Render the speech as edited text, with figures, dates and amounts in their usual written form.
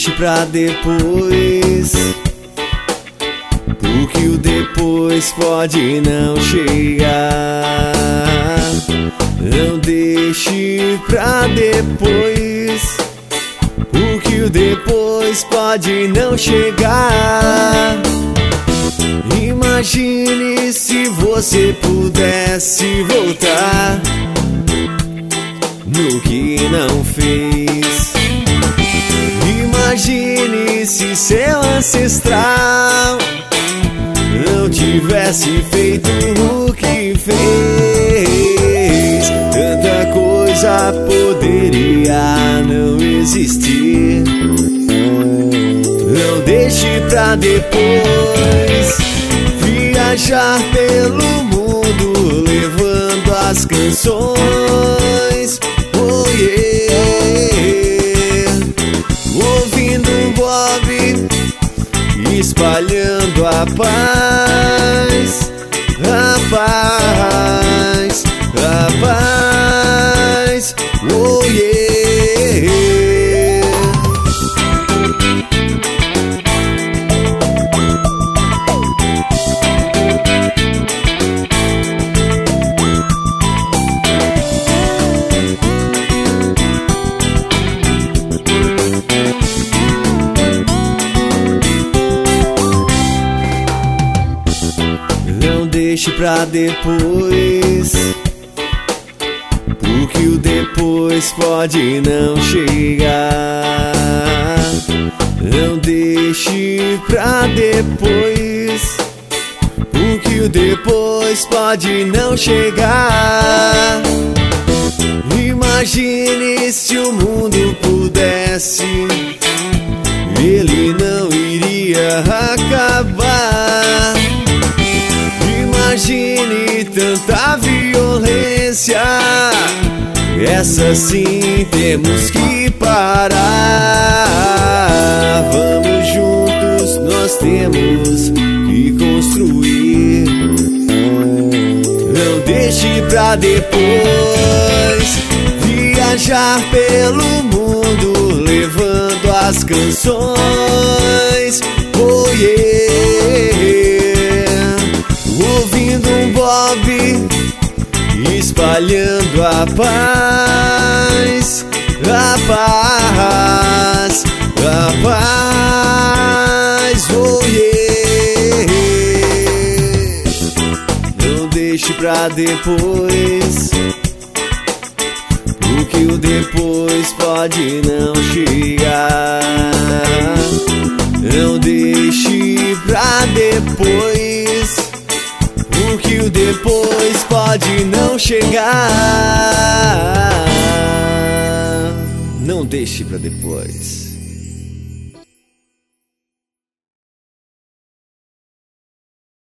deixe pra depois, porque o depois pode não chegar. Não deixe pra depois, porque o depois pode não chegar. Imagine se você pudesse voltar no que não fez. Imagine se seu ancestral não tivesse feito o que fez. Tanta coisa poderia não existir. Não deixe pra depois viajar pelo mundo levando as canções. Oh yeah. Ouvindo um Bob, espalhando a paz, a paz, a paz. Oh yeah. Não deixe pra depois, porque o depois pode não chegar. Não deixe pra depois, porque o depois pode não chegar. Imagine se o mundo pudesse, ele não iria acabar. Imagine tanta violência, essa sim temos que parar. Vamos juntos, nós temos que construir. Não deixe pra depois viajar pelo mundo levando as canções. Oh yeah. Ouvindo um Bob, espalhando a paz, a paz, a paz. Oh yeah. Não deixe pra depois, porque o depois pode não chegar. Não deixe pra depois, porque o depois pode não chegar. Não deixe pra depois.